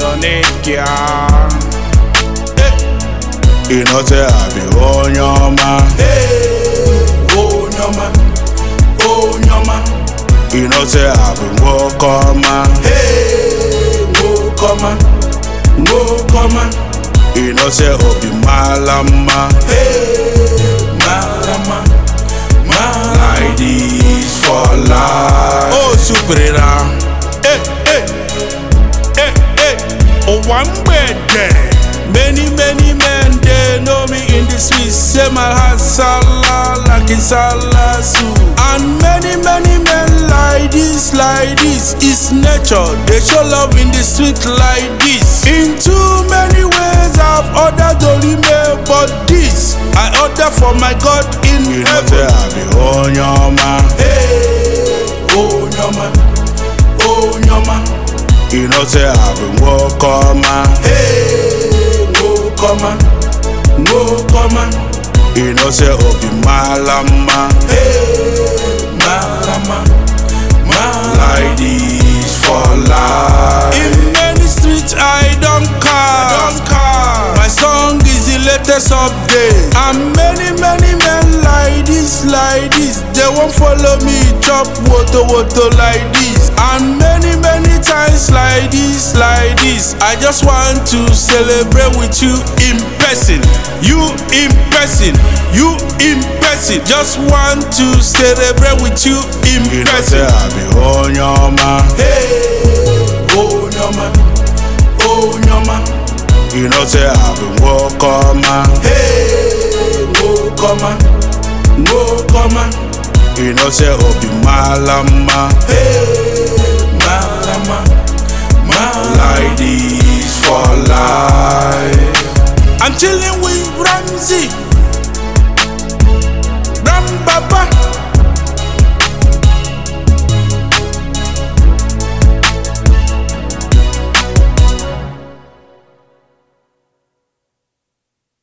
Thessalonica. You know say I be on your man. Oh nyama, oh nyama. You know say I be walk on man. No come, no come. You know say Obi Malama. Malama, malama. Like this for life. Oh Superera. Oh one bed there. Many men they know me in the streets. Say my heart Salah like in Salah soup. And many men like this. It's nature. They show love in the street like this. In too many ways I've ordered Olime, but this I order for my God in heaven. You know say I be on your man. Oh nyama, oh nyama. You know say I be walk on man. No come, no come. You know say Obi Malama. Malama, malama. Like this for life. In many streets I don't car. My song is the latest update. And many men like this. They won't follow me chop woto like this. And many times like this. I just want to celebrate with you in person. You in person. Just want to celebrate with you in person. You know say I be on your man. Oh nyama, oh nyama. You know say I be walk on man. No come, no come. You know say Obi Malama. Malama, malama. Like this for life. I'm chilling with Ramsey, Ram Baba.